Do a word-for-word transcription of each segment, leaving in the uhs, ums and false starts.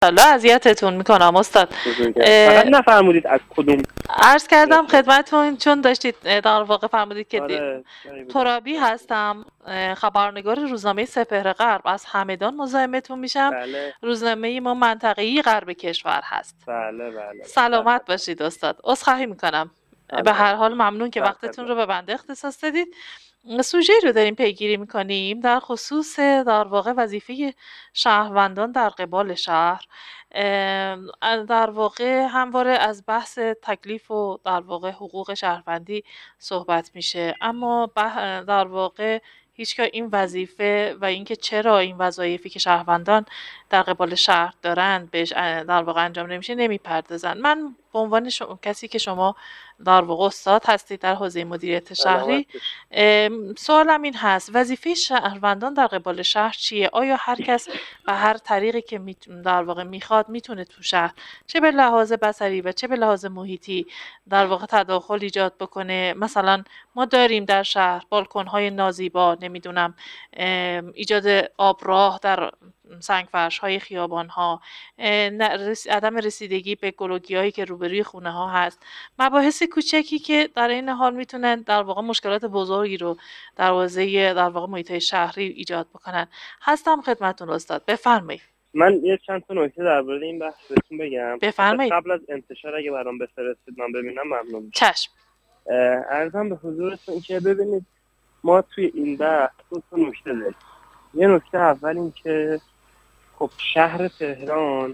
حالا اذیتتون میکنم استاد. فقط نفرمودید از کدوم. عرض کردم خدمتتون چون داشتید در واقع فرمودید که آره. ترابی هستم، خبرنگار روزنامه سپهر غرب از همدان مزاحمتون میشم. بله. روزنامه ما منطقه‌ای غرب کشور هست. بله بله. سلامت باشید استاد. عذرخواهی میکنم. به هر حال ممنون که وقتتون رو به بنده اختصاص دادید. سوژه رو داریم پیگیری میکنیم در خصوص در واقع وظیفه شهروندان در قبال شهر. در واقع همواره از بحث تکلیف و در واقع حقوق شهروندی صحبت میشه، اما در واقع هیچگاه این وظیفه و اینکه چرا این وظایفی که شهروندان در قبال شهر دارند بهش در واقع انجام نمیشه نمیپردازن. من به عنوان شما، کسی که شما در واقع استاد هستید در حوزه مدیریت شهری، سوالم این هست وظیفه شهروندان در قبال شهر چیه؟ آیا هر کس به هر طریقی که در واقع میخواد میتونه تو شهر چه به لحاظ بصری و چه به لحاظ محیطی در واقع تداخل ایجاد بکنه؟ مثلا ما داریم در شهر بالکن‌های نازیبا، نمیدونم ایجاد آبراه در سنگفرش‌های خیابان‌ها، عدم رسیدگی به گلوگی‌هایی که روبروی خونه‌ها هست، مباحث کوچکی که در این حال میتونن در واقع مشکلات بزرگی رو در حوزه در واقع محیط شهری ایجاد بکنن. هستم خدمتتون استاد، بفرمایید. من یه چند تا نکته درباره این بحث بهتون بگم. بفرمایید. قبل از انتشار اگه برام بفرستید من ببینم ممنون میشم. چشم. عرضم به حضورتون که ببینید ما توی این بحث دو تا نکته داریم. یه نکته اول این که خب شهر تهران،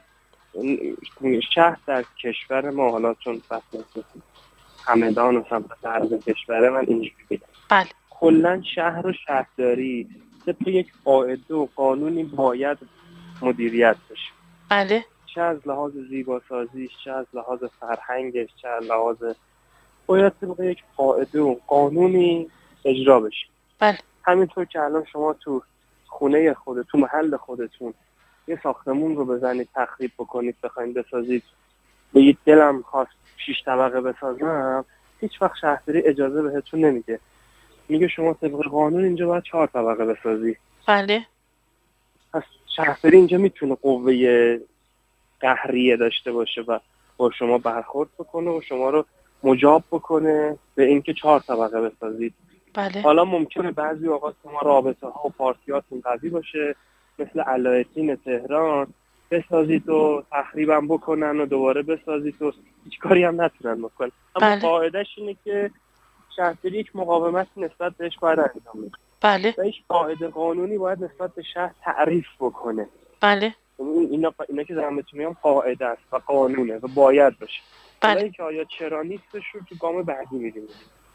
شهر در کشور ما، حالا چون فصل همدان و سمت غرب کشور من اینجوری بگم، بله، کلا شهر و شهرداری طبق یک قاعده و قانونی باید مدیریت بشه. بله. چه از لحاظ زیباسازیش، چه از لحاظ فرهنگش، چه از لحاظ باید طبق یک قاعده و قانونی اجرا بشه. بله. همینطور که الان شما تو خونه خودتون، تو محل خودتون یه ساختمون رو بزنید تخریب بکنید، بخواید بسازید، بگید دلم خواست شش طبقه بسازم، هیچ وقت شهرداری اجازه بهتون نمیده. میگه شما طبق قانون اینجا باید چهار طبقه بسازی. بله. پس شهرداری اینجا میتونه قوه قهریه داشته باشه و با شما برخورد بکنه و شما رو مجاب بکنه به اینکه چهار طبقه بسازید. بله. حالا ممکنه بعضی اوقات شما رابطه ها و پارتیاتون قوی باشه، مثل علایالدین تهران، بسازید و تخریبم بکنن و دوباره بسازید و هیچ کاری هم نتونن بکنن. اما بله. قاعدش اینه که شهرداری یک مقاومت نسبت بهش باید انجام بده. بله. و هیچ قاعده قانونی باید نسبت به شهر تعریف بکنه. بله. اینا اینا که دارم بهتون میگم قاعده است و قانونه و باید باشه. بله. اینکه آیا چرا نیستش رو تو گام بعدی می‌بینیم.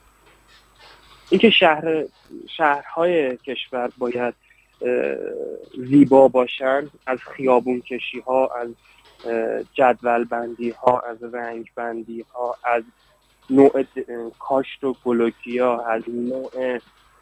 اینکه شهر شهرهای کشور باید زیبا باشن، از خیابون کشی ها، از جدول بندی ها، از رنگ بندی ها، از نوع کاشت و گلوگیا، از نوع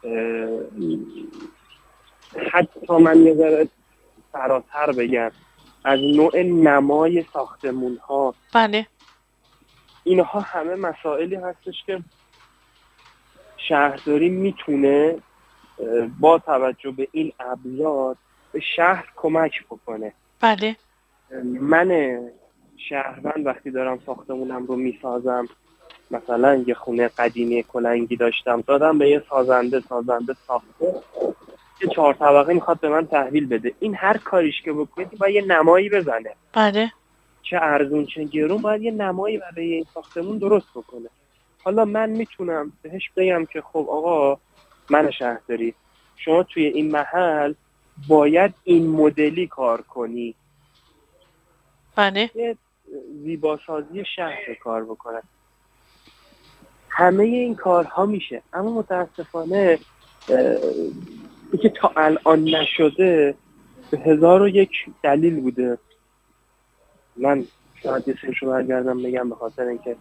حتی من یه ذره فراتر بگم از نوع نمای ساختمون ها. بله. اینها همه مسائلی هستش که شهرداری میتونه با توجه به این ابزار به شهر کمک بکنه. بله. من شهروند وقتی دارم ساختمونم رو میسازم، مثلا یه خونه قدیمی کلنگی داشتم، دادم به یه سازنده، سازنده ساخته یه چهار طبقه میخواد به من تحویل بده. این هر کاریش که بکنید باید یه نمایی بزنه. بله. چه ارزون چه گرون باید یه نمایی برای این ساختمون درست بکنه. حالا من میتونم بهش بگم که خب آقا من شهرداری، شما توی این محل باید این مدلی کار کنی. بله. یه زیباسازی شهر کار بکنن. همه این کارها میشه، اما متاسفانه اینکه تا الان نشده به هزار و یک دلیل بوده. من شاید یه سرشو برگردم بگم به خاطر اینکه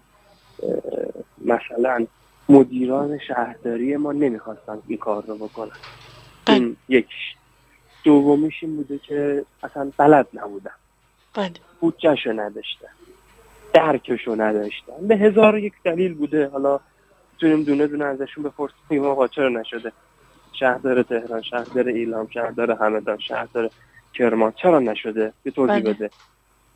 مثلا مدیران شهرداری ما نمیخواستن این کار رو بکنن. این یکیش. دومیش این بوده که اصلا بلد نبودن. بله. بودجه‌شو نداشتن. درکشو نداشتن. به هزار و یک دلیل بوده. حالا میتونیم دونه دونه ازشون بپرسیم آقا چرا نشده؟ شهردار تهران، شهردار ایلام، شهردار همدان، شهردار کرمان چرا نشده؟ یه توضیح بله. بده.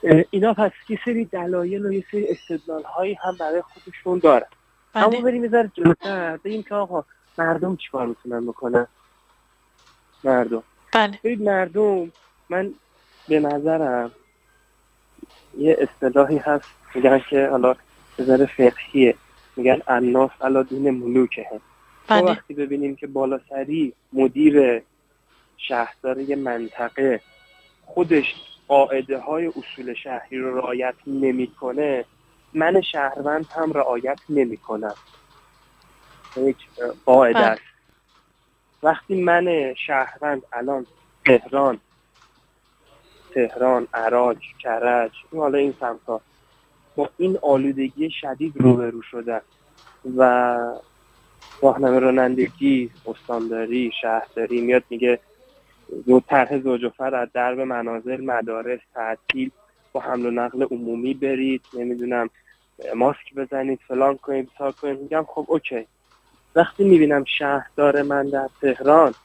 اینا پس یه سری دلایل و یه سری استدلال هایی هم برای خودشون دارن. بله. اما بریم یه ذره جلوتر بگیم که آقا مردم چیکار میتونن بکنن. مردم بله. ببین مردم، من به نظرم یه اصطلاحی هست میگن که حالا به ذره فقهیه، میگن الناس علی دین ملوکهم. ما بله. وقتی ببینیم که بالاسری مدیر شهردار یه منطقه خودش قاعده های اصول شهری رو رعایت نمیکنه، من شهروند هم رعایت نمیکنم. یک قاعده بله. است. وقتی من شهروند الان تهران تهران عراق کرج حالا این سمتا با این آلودگی شدید روبرو شدن و راهنمای رانندگی، استانداری، شهرداری میاد میگه دو طرح زوج و فرد از درب منازل، مدارس، تعطیل، با حمل و نقل عمومی برید، نمیدونم ماسک بزنید، فلان کنید، بسار کنید. میگم خب اوکی. وقتی میبینم شهردار من در تهران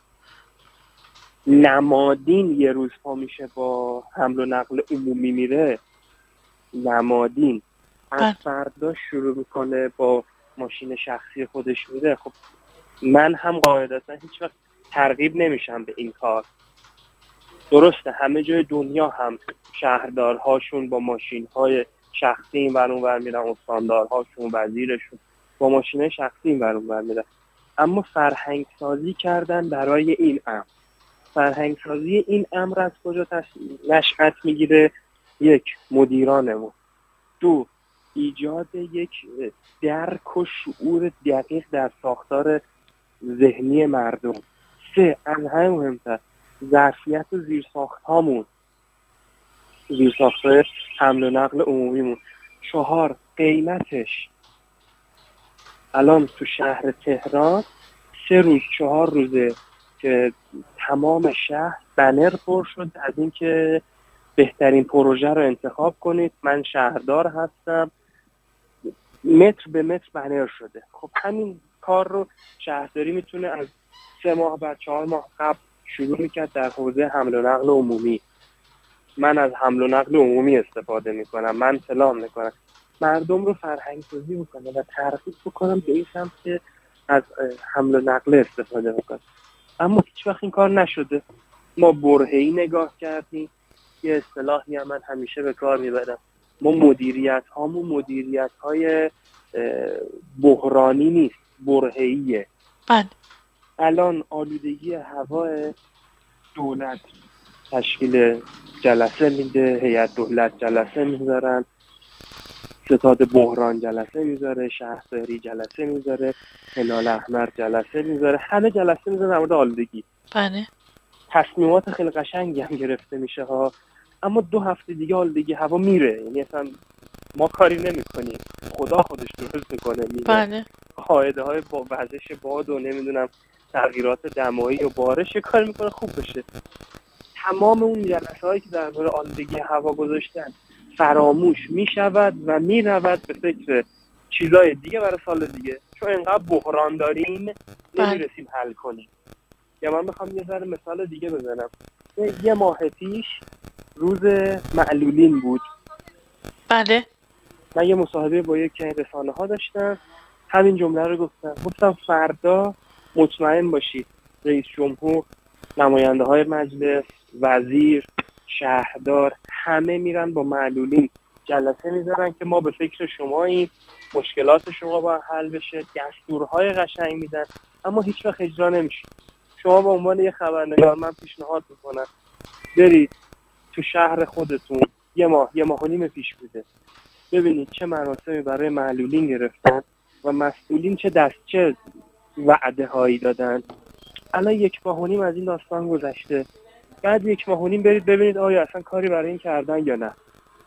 نمادین یه روز پا میشه با حمل و نقل عمومی میره، نمادین از فردا شروع میکنه با ماشین شخصی خودش میره، خب من هم قاعدتا هیچ وقت ترغیب نمیشم به این کار. درسته همه جای دنیا هم شهردارهاشون با ماشین‌های شخصی این ور اون ور میرن، استاندارهاشون، وزیرشون با ماشین شخصی این ور اون ور میرن، اما فرهنگ سازی کردن برای این امر. فرهنگ سازی این امر از کجا نشأت میگیره؟ یک، مدیرانمون. دو، ایجاد یک درک و شعور دقیق در ساختار ذهنی مردم. سه، از همه مهمتر، ظرفیت و زیرساخت هامون، زیرساخت های حمل و نقل عمومیمون. چهار، قیمتش. الان تو شهر تهران سه روز چهار روزه که تمام شهر بنر پر شد از این که بهترین پروژه رو انتخاب کنید، من شهردار هستم، متر به متر بنر شده. خب همین کار رو شهرداری میتونه از سه ماه بعد چهار ماه قبل شروع میکرد در حوزه حمل و نقل عمومی. من از حمل و نقل عمومی استفاده میکنم، من فلان میکنم. مردم رو فرهنگ سازی بکنه و ترغیب بکنم به این سمت که از حمل و نقل استفاده بکنم. اما هیچ وقت این کار نشده. ما برهه‌ای نگاه کردیم. یه اصطلاحی هم من همیشه به کار میبرم، ما مدیریت هامون مدیریت های بحرانی نیست، برهه‌ایه. بله. الان آلودگی هوا، دولت تشکیل جلسه میده، هیئت دولت جلسه میذارن، ستاد بحران جلسه میذاره، شهرداری جلسه میذاره، هلال احمر جلسه میذاره، همه جلسه میذاره در مورد آلودگی. بله. تصمیمات خیلی قشنگی هم گرفته میشه ها، اما دو هفته دیگه آلودگی هوا میره. یعنی اصلا ما کاری نمی‌کنیم، خدا خودش درست میکنه میره. بله. قاعده های با وزش باد و نمیدونم تغییرات دمایی و بارش کار میکنه خوب بشه. تمام اون جلسه هایی که در مورد آلودگی هوا گذاشتن فراموش میشود و میرود به فکر چیزای دیگه برای سال دیگه، چون اینقدر بحران داریم نمیرسیم حل کنیم. یا من میخوام یه ذره مثال دیگه بزنم. یه ماه پیش روز معلولین بود. بله. من یه مصاحبه با یک رسانه ها داشتم، همین جمله رو گفتم. گفتم فردا مطمئن باشید رئیس جمهور، نماینده های مجلس، وزیر، شهردار، همه میرن با معلولین جلسه میذارن که ما به فکر شماییم، مشکلات شما باید حل بشه، دستورهای قشنگ میدن، اما هیچ وقت اجرا نمیشه. شما به عنوان یه خبرنگار من پیشنهاد میکنم برید تو شهر خودتون یه ماه یه ماه و نیم پیش بوده ببینید چه مراسمی برای معلولین گرفتن و مسئولین چه دست چه وعده هایی دادن. الان یک ماه و نیم از این داستان گذشته، بعد یک ماه و نیم برید ببینید آیا اصلا کاری برای این کردن یا نه.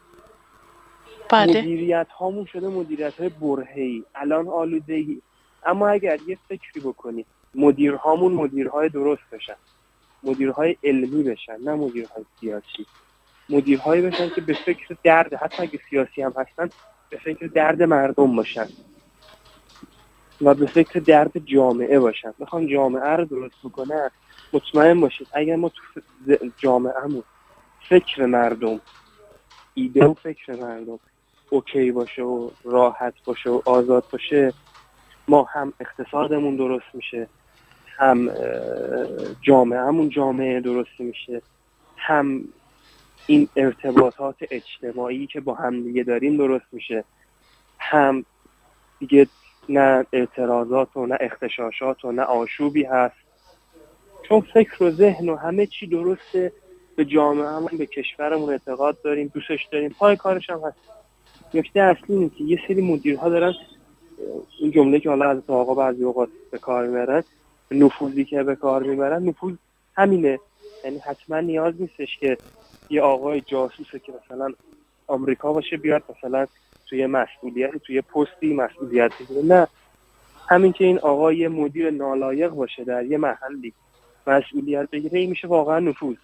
بله. مدیریت هامون شده مدیریت های برهه‌ای، الان آلودگی. اما اگر یه فکری بکنید مدیر هامون مدیرهای درست بشن، مدیرهای علمی بشن، نه مدیرهای سیاسی، مدیرهایی بشن که به فکر درد، حتی اگه سیاسی هم هستن به فکر درد مردم باشن و به فکر درد جامعه باشن. بخوام جامعه رو درست بکنن، مطمئن باشید اگر ما تو جامعهمون فکر مردم ایده و فکر مردم اوکی باشه و راحت باشه و آزاد باشه، ما هم اقتصادمون درست میشه، هم جامعهمون جامعه درستی میشه، هم این ارتباطات اجتماعی که با هم دیگه داریم درست میشه، هم دیگه نه اعتراضات و نه اختشاشات و نه آشوبی هست، چون فکر و ذهن و همه چی درسته، به جامعهمون به کشورمون اعتقاد داریم، دوستش داریم، پای کارش هم هست. نکته اصلی اینه که یه سری مدیرها دارن این جمله که حالا از آقا بعضی اوقات به کار میبرن، نفوذی که به کار میبرن، نفوذ همینه. یعنی حتما نیاز نیستش که یه آقای جاسوسه که مثلا آمریکا باشه بیاد مثلا توی مسئولیت توی پستی مسئولیت بگیره، نه، همین که این آقا یه مدیر نالایق باشه در یه محلی مسئولیت بگیره، این میشه واقعا نفوذ.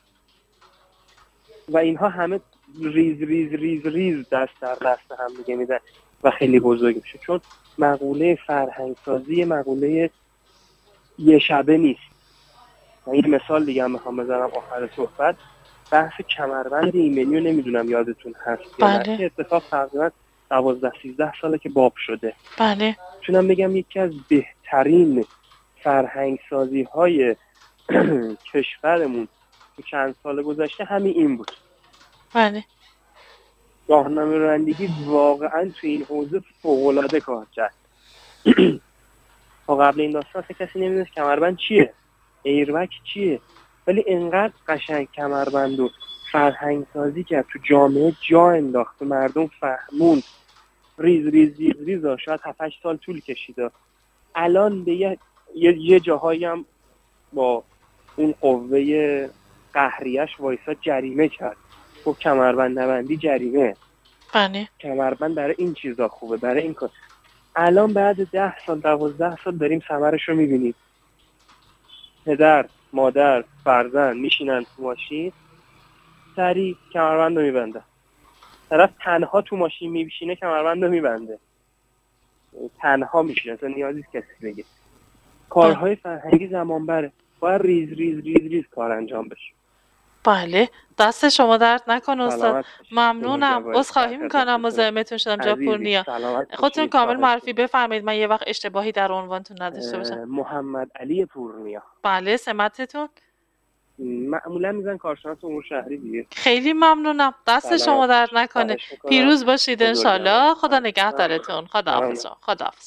و اینها همه ریز ریز ریز ریز دست در دست هم دیگه میدن و خیلی بزرگ میشه، چون مقوله فرهنگسازی مقوله یه شبه نیست. من یه مثال دیگه هم میخوام بزنم آخر صحبت، بحث کمربند ایمنی رو نمیدونم یادتون هست یا نه، بله. اتفاق تقریبا دوازده سیزده ساله که باب شده. بله. چونم بگم یکی از بهترین فرهنگسازی های کشورمون که چند سال گذشته همین این بود. بله. راهنمای رانندگی واقعا تو این حوزه فوق‌العاده کار کرد. تا قبل این داستان اصلا کسی نمیدونست کمربند چیه، ایربگ چیه، ولی انقدر قشنگ کمربند و فرهنگ سازی کرد تو جامعه، جا انداخت، مردم فهموند، ریز ریز ریز ریز شاید هفت هشت سال طول کشیده. الان به یه, یه, یه جاهایی هم با اون قوه قهریش وایسا جریمه کرد، خب کمربند نبندی جریمه. بله. کمربند برای این چیزا خوبه، برای این کار. الان بعد ده سال دوازده سال داریم ثمرش رو میبینیم. پدر، مادر، فرزند میشینن تو ماشین، سریع کمربند رو میبنده. طرف تنها تو ماشین میشینه کمربند رو میبنده، تنها میشینه، اصلا نیازی کسی بگه. کارهای فرهنگی زمان بره، باید ریز ریز ریز ریز کار انجام بشه. بله، دست شما درد نکنه استاد. سلامت ممنونم. عذرخواهی میکنم مزاحمتون شدم جا پر نیا. خودتون کامل معرفی بفرمایید، من یه وقت اشتباهی در عنوانتون نداشته باشم. محمد علی پورنیا. بله، سمتتون؟ معمولا میزن کارشناس امور شهری دیگه. خیلی ممنونم، دست شما درد نکنه. پیروز باشید انشالله. خدا نگهدارتون. خداحافظ. خداحافظ.